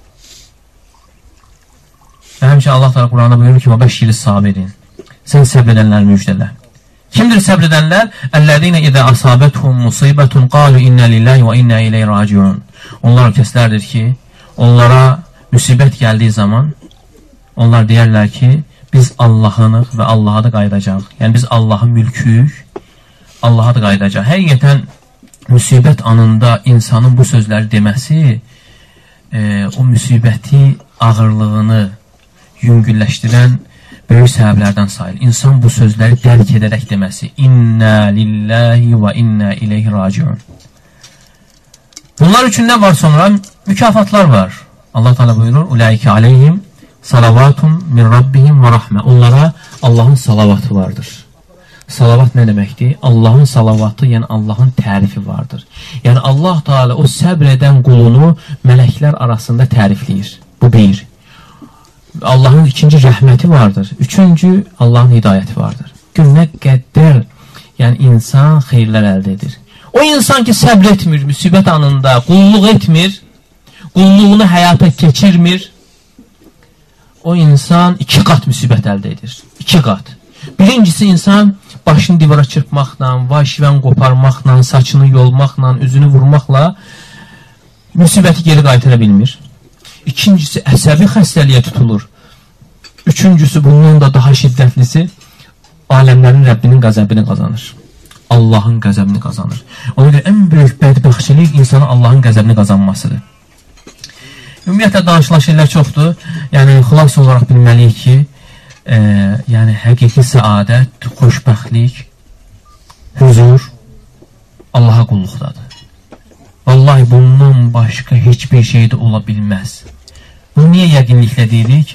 Və həmçə Allah Teala Quranda buyurur ki, "Bəşşiri sabirin." Sən səbr edənləri müjdələ. Kimdir səbr edənlər? "Ellezine iza asabethum musibetun qalu inna lillahi ve inna ileyhi raciun." Onlar kəslərdir ki, onlara müsibət gəldiyi zaman onlar deyərlər ki, biz Allah'ınıq və Allah'a da qayıdacaq. Yəni biz Allah'ın mülküyük, Allah'a da qayıdacaq. Həqiqətən müsibət anında insanın bu sözləri deməsi o müsibəti ağırlığını yüngülləşdirən böyük səbəblərdən sayılır. İnsan bu sözləri dərk edərək deməsi. İnna lillahi və inna ileyhi raciun. Bunlar üçün nə var sonra? Mükafatlar var. Allah Teala buyurur, "Ulaike aleyhim salavatun min rabbihim və rahme." Onlara Allahın salavatı vardır. Salavat nə deməkdir? Allahın salavatı, yəni Allahın tərifi vardır. Yəni Allah Teala o səbr edən qulunu mələklər arasında tərifləyir. Bu bir. Allahın ikinci rəhməti vardır. Üçüncü, Allahın hidayəti vardır. Günə qədər, yəni insan xeyirlər əldə edir. O insan ki səbr etmir, müsibət anında qulluq etmir, qulluğunu həyata keçirmir, o insan 2 qat müsibət əldə edir. 2 qat. Birincisi insan başını divara çırpmaqla, vay-şivən qoparmaqla, saçını yolmaqla, üzünü vurmaqla müsibəti geri qaytara bilmir. İkincisi əsəbi xəstəliyə tutulur. Üçüncüsü bundan da daha şiddətlisi aləmlərin Rəbbinin qəzəbini qazanır. Allahın qəzəbini qazanır. Ona görə ən böyük bədbəxtçilik insana Allahın qəzəbini qazanmasıdır. Ümumiyyətlə danışılan şeylər çoxdur. Yəni xilas olaraq bilməliyik ki, yəni həqiqi səadət, xoşbəxtlik, huzur Allaha qulluqdadır. Vallahi bundan başqa heç bir şey də ola bilməz. Bunu niyə yəqinliklə deyirik?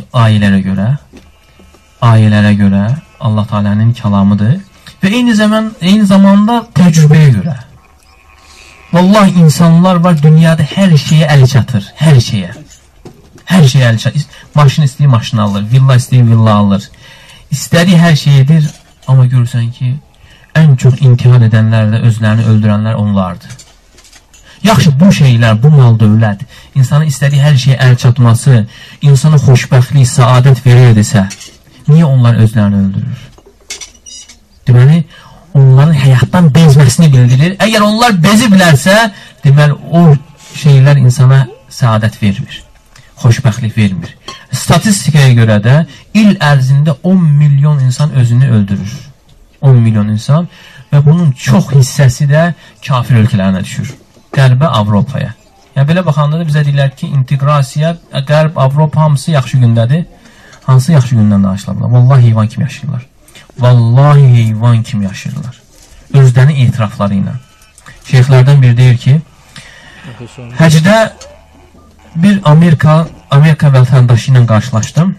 Ayələrə görə Allah Teala'nın kəlamıdır və eyni zamanda təcrübəyə görə. Vallahi insanlar var dünyada hər şeyə əli çatır, hər şeyə. Hər şeyə əli çatır. Maşın istəyir, maşın alır, villa istəyir, villa alır. İstədiyi hər şey edir, amma görürsən ki, ən çox intihar edənlər də özlərini öldürənlər onlardır. Yaxşı, bu şeylər, bu mal dövlət, insana istədiyi hər şeyə əl çatması, insana xoşbəxtlik, saadət verirdisə, niyə onlar özlərini öldürür? Deməli, onların həyatdan bezməsini bildirir. Əgər onlar beziblərsə, deməli, o şeylər insana saadət vermir, xoşbəxtlik vermir. Statistikaya görə də il ərzində 10 milyon insan özünü öldürür. 10 milyon insan və bunun çox hissəsi də kafir ölkələrinə düşür. Qərbə, Avropaya. Yəni, belə baxanda da bizə deyirlər ki, inteqrasiya, Qərb, Avropa hamısı yaxşı gündədir. hansı yaxşı gündən danışırlar bunlar? Vallahi heyvan kimi yaşayırlar. Vallahi heyvan kimi yaşayırlar. Özlərinin etirafları ilə. Şeyxlərdən biri deyir ki, həcdə bir Amerika vətəndaşı ilə qarşılaşdım.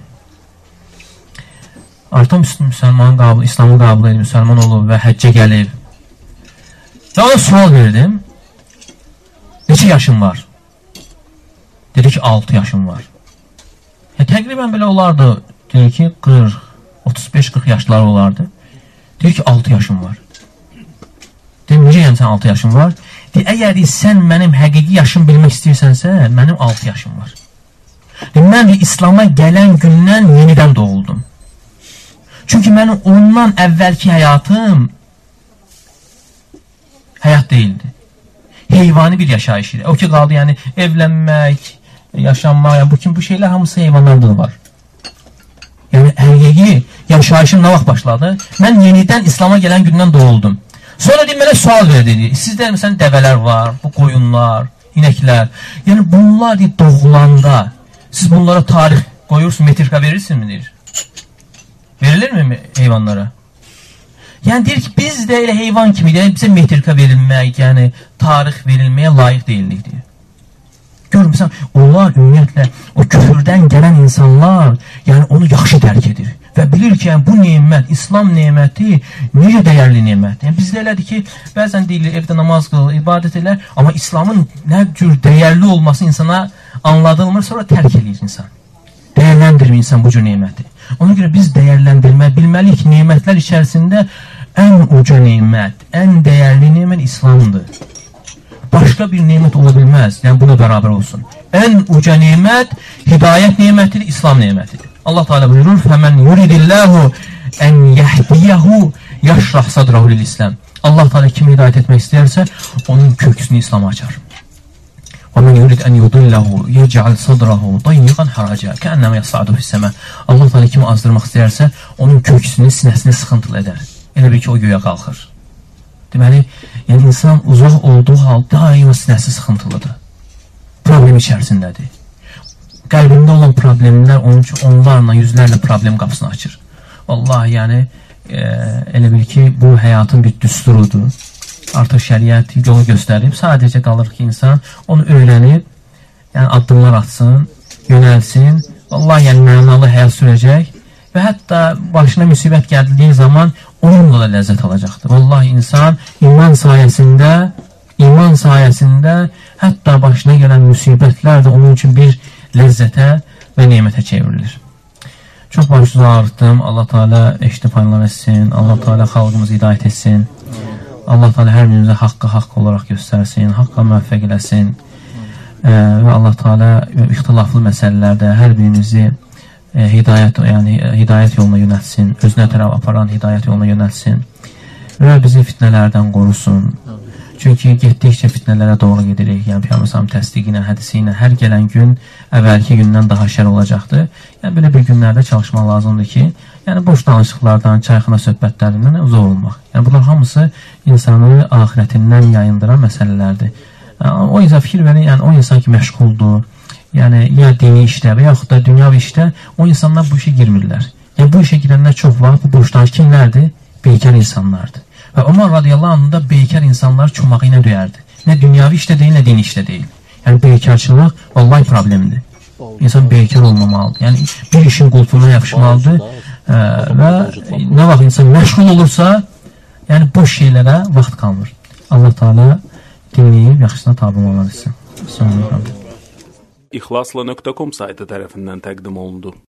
Artıq İslamı qəbul edib, müsəlman olub və həccə gəlib. Və ona sual verdim. Neçə yaşın var? Dedi ki, 6 yaşım var. Təqribən belə olardı. Dedi ki, 35-40 yaşları olardı. Dedi ki, 6 yaşım var. Dedim, necə yəni sən 6 yaşın var? Deyir, əgər sən mənim həqiqi yaşım bilmək istəyirsənsə, mənim 6 yaşım var. Deyir, mən İslama gələn gündən yenidən doğuldum. Çünki mənim ondan əvvəlki həyatım həyat deyildi. Heyvani bir yaşayış idi. O ki, qaldı, yəni evlənmək, yaşanmaq, yəni bu şeylər hamısı heyvanlardır var. Yəni, həqiqi yaşayışım nə vaxt başladı? Mən yenidən İslama gələn gündən doğuldum. Sonra deyim, mənə sual verdi. Sizdə məsələn dəvələr var, bu qoyunlar, inəklər. Yəni, bunlar doğulanda siz bunlara tarix qoyursunuz, metrika verirsiniz mi deyir? Verilir mi heyvanlara? Yəni, deyir ki, biz də elə heyvan kimi deyir, bizə metrika verilmək, yəni tarix verilməyə layiq deyildik deyir. Görmüsən, onlar ümumiyyətlə o küfürdən gələn insanlar, yəni onu yaxşı dərk edir. Və bilir ki, yəni, bu nemət, İslam neməti necə dəyərli nemətdir. Yəni, bizdə elədir ki, bəzən deyilir, evdə namaz qılır, ibadət elər, amma İslamın nə cür dəyərli olması insana anladılmır, sonra tərk edir insan. Dəyərləndirir insan bu cür neməti. Ona görə biz dəyərləndirmək, bilməliyik ki, nemətlər içərisində ən uca nemət, ən dəyərli nemət İslamdır. Başqa bir nemət ola bilməz, yəni buna bərabər olsun. Ən uca nemət hidayət nemətidir, İslam nemətidir. Allah Teala buyurur, فَمَنْ يُرِدِ اللّٰهُ اَنْ يَحْدِيَهُ يَشْرَحْ صَدْرَهُ لِلْإِسْلَامِ Allah Teala kimi hidayət etmək istəyərsə, onun köksünü İslam'a açar. وَمَنْ يُرِدْ أَنْ يُضِلَّهُ يَجْعَلْ صَدْرَهُ ضَيِّقًا حَرَجًا كَأَنَّمَا يَصَّعَدُ فِي السَّمَاءِ Allah Teala kimi azdırmaq istəyərsə, onun köksünü, sinəsini sıxıntılı edər. Elə bir ki, o göyə qalxır. Deməli, yəni insan uzaq olduğu hal daima sinəsi sıxıntılıdır. Problem içərisindədir. Qəlbində olan problemlər onun üçün onlarla, yüzlərlə problem qapısını açır. Vallahi, yəni, elə bil ki, bu həyatın bir düsturudur. Artıq şəriət yolu göstərib, sadəcə qalır ki, insan onu öyrənib, yəni addımlar atsın, yönəlsin, vallahi, yəni mənalı həyat sürəcək və hətta başına müsibət gəldiyi zaman onunla da ləzzət alacaqdır. Vallahi, insan iman sayəsində hətta başına gələn müsibətlər də onun üçün bir ləzzətə və nemətə çevrilir. Çox başınızı ağrıtdım. Allah Teala eşitib faydalan etsin. Allah Teala xalqımızı hidayət etsin. Allah Teala hər birimizə haqqı haqq olaraq göstərsin, haqqa müvəffəq eləsin və Allah Teala ixtilaflı məsələlərdə hər birimizi hidayət yoluna yönəltsin, özünə tərəf aparan hidayət yoluna yönəltsin və bizi fitnələrdən qorusun. Çünki getdikcə fitnələrə doğru gedirik. Yəni, Peyğəmbər təsdiqi ilə, hədisi ilə hər gələn gün əvvəlki gündən daha şər olacaqdır. Yəni, belə bir günlərdə çalışmaq lazımdır ki, yəni, boş danışıqlardan, çayxana söhbətlərindən uzaq olmaq. Yəni, bunlar hamısı insanı axirətindən yayındıran məsələlərdir. O insan fikir verir, yəni, o insan ki, məşğuldur, yəni, ya dini işdə və yaxud da dünyavi işdə o insanlar bu işə girmirlər. Yəni, bu işə girənlər çox var, bu boşlar kimlərdir? Bekar insanlardır. Və Ömər radiyallahu anh da bekar insanlar çomağı ilə döyərdi. Nə dünyavi işdə deyil, nə dini işdə deyil. Yəni, bekarçılıq vallahi problemdir. İnsan bekar olmamalıdır. Yəni, bir işin qulpununa yapışmalıdır və nə vaxt insan məşğul olursa, yəni, boş şeylərə vaxt qalmır. Allah Teala dinləyib, yaxşısına tabi olmalıdır. İxlasla.com saytı tərəfindən təqdim olundu.